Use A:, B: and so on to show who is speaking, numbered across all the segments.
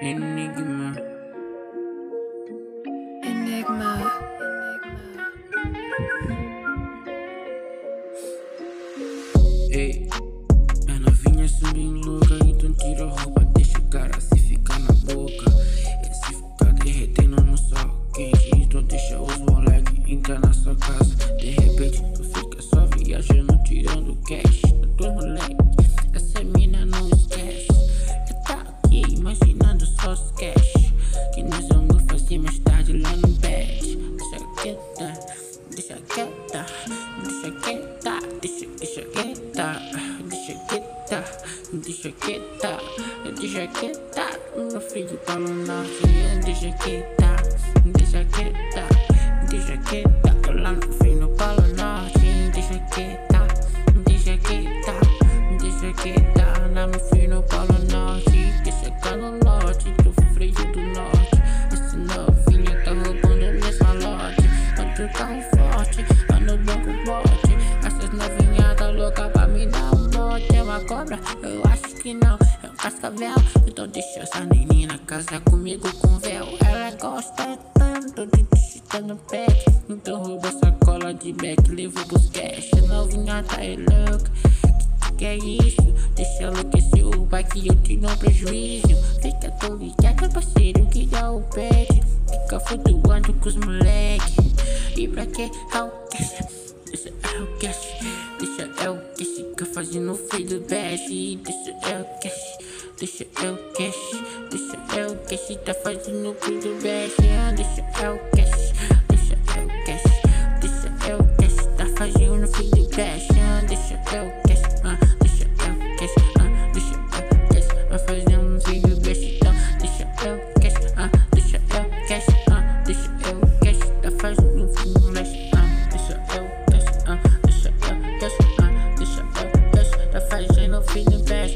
A: Enigma.
B: Enigma.
A: Ei, a novinha assim bem louca, então tira a roupa, deixa o cara se ficar na boca. E se ficar derretendo no sol quente, então deixa os moleque entrar na sua casa. De repente tu fica só viajando, tirando cash dos moleque. Essa mina não esquece, eu tá aqui imaginando só os cash que nós vamos fazer mais tarde lá no bed. Deixa quieta, deixa quieta, deixa quieta, deixa quieta, deixa quieta, deixa quieta, deixa quieta, meu filho tá no norte. Deixa quieta, deixa quieta, deixa quieta, lá no fim no Polo Norte. Deixa quieta, deixa quieta, deixa quieta, lá no fim no Polo Norte. Deixa cá no norte, do frio do norte. Essa novinha tá roubando minhas malotes. Outro carro forte, lá no banco bote. Essas novinhas tá louca pra me dar um bote. É uma cobra? Eu acho que não, é um cascavel. Então deixa essa menina casar comigo com véu. Ela gosta tanto de te no pé, então rouba sacola de back, levou pros cash. A novinha tá louca, que é isso? Deixa enlouquecer o bike, eu te dou prejuízo. Fica tão ligado, parceiro, que dá o pet. Fica flutuando com os moleque. E pra que é o cash? Deixa é o cash, deixa é o cash. Fica fazendo feio do bash. Deixa é o cash, deixa é o cash, deixa é o cash. Tá fazendo feio do bash. Deixa é o cash, deixa é o cash, deixa é o cash. Tá fazendo feio do bash. Deixa é o cash, deixa é o cash, deixa é o cash. Tá fazendo feio do bash. Então deixa é o cash, deixa é o cash, deixa é o cash. Tá fazendo feio do bash. Deixa é o cash, deixa é o cash, deixa é o cash. Tá fazendo feio do bash.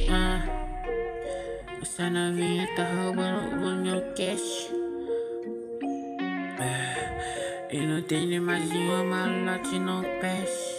A: Essa novinha tá roubando o meu cash. E não tem nem mais uma malote no peixe.